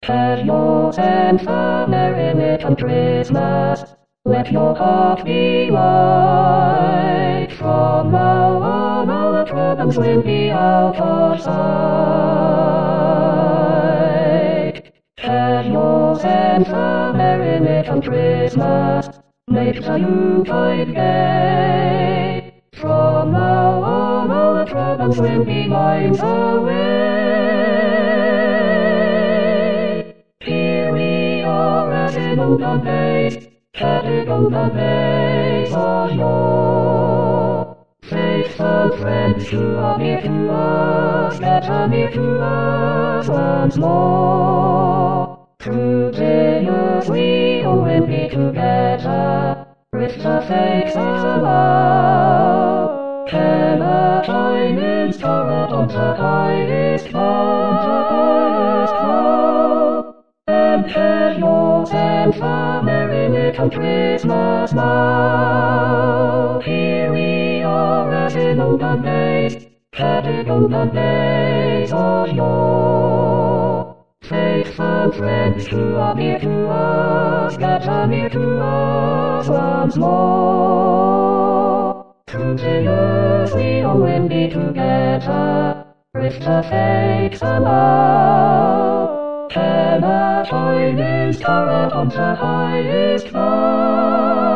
Have yourself a merry little Christmas. Let your heart be light. From now on all the troubles will be out of sight. Have yourself a merry little Christmas. Make the Yuletide gay. From now on all the troubles will be miles away. Here we are as in olden days, chatting on the days of yore. Faithful friends who are near to us, that are near to us once more. Continuously we'll be together, with the faith of love. Can a shining star on the highest cloud, and have yourself a merry little Christmas now. Here we are as in olden days, chatting on the days of yore. Faithful friends who are near to us, that are near to us once more. Continuously we'll be together, with the faith above. Can a shining star on the highest cloud.